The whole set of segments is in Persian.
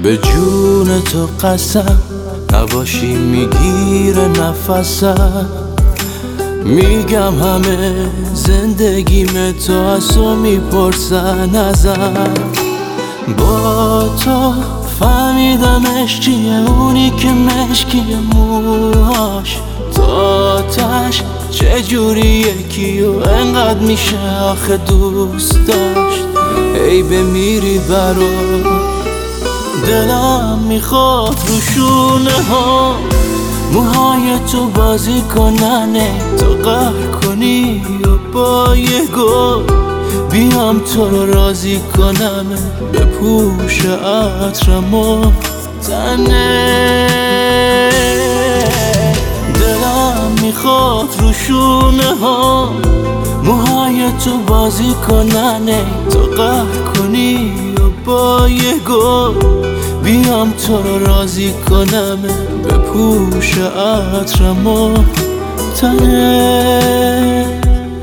به جون تو قسم نباشی میگیره نفسم. میگم همه زندگیم تو از تو میپرسن ازم. با تو فهمیدم عشق چیه، اونی که مشکیه موهاش تاتش چجوری یکیو انقدر میشه آخه دوست داشت. ای بمیری برا دلم میخواد رو شونه ها موهای تو بازی کنن، تو قهر کنی و با یه گل بیام تو رو راضی کنم. به پوش عطرم و تنه دلم میخواد رو شونه ها موهای تو بازی کنن، تو قهر کنی و با یه گل بیام تو رو راضی کنم. به پوش عطرم و تنه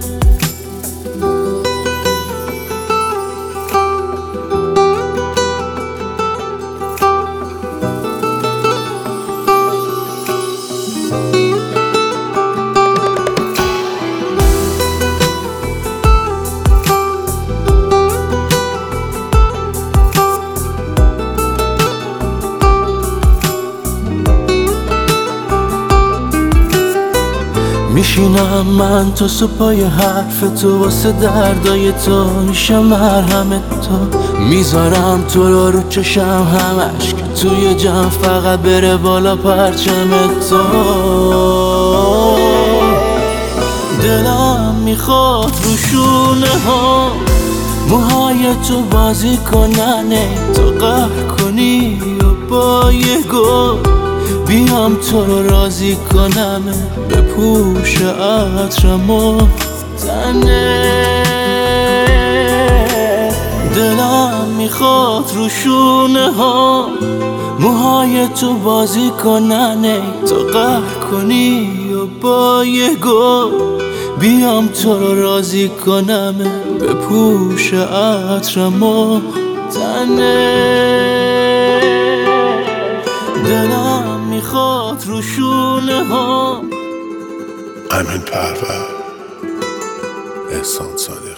میشینم من تا صبحای حرف تو، واسه دردای تو میشم مرهم تو. میذارم تو رو چشم همش که توی جمع فقط بره بالا پرچم تو. دلم میخواد رو شونه ها موهای تو بازی کنن، تو قهر کنی و با یه گل بیام تو رو راضی کنم. به پوش عطرم و تنه دلم میخواد رو شونه ها موهای تو بازی کنن، تو قهر کنی و با یه گل بیام تو رو راضی کنم. به پوش عطرم و تنه دلم میخواد رو شونه ها. امین پرور، احسان صادقی.